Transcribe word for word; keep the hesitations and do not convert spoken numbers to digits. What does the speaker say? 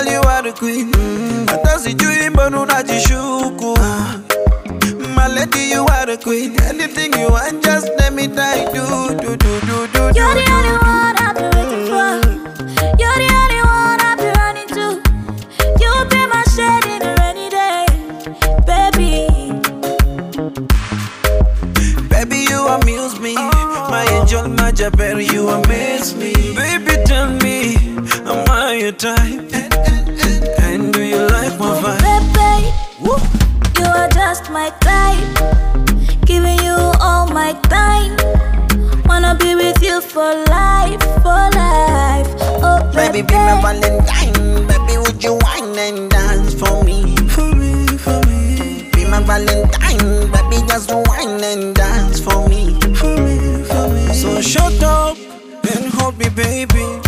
girl, you are the queen. Hata sijui mbona unajishuku. My lady, you are the queen. Anything you want, just let me die. Do, do, do, do, do. You're the only one I've been waiting for. You're the only one I've been running to. You'll be my shade in a rainy day, baby. Baby, you amuse me. My angel, my Jabber, you amaze me. Baby, tell me, am I your type? And do you like my vibe? Baby, you are just my type. Giving you all my time. Wanna be with you for life, for life. Oh, baby, baby, be my Valentine. Baby, would you wine and dance for me? For me, for me. Be my Valentine. Baby, just wine and dance for me. For me, for me. So shut up and hold me, baby.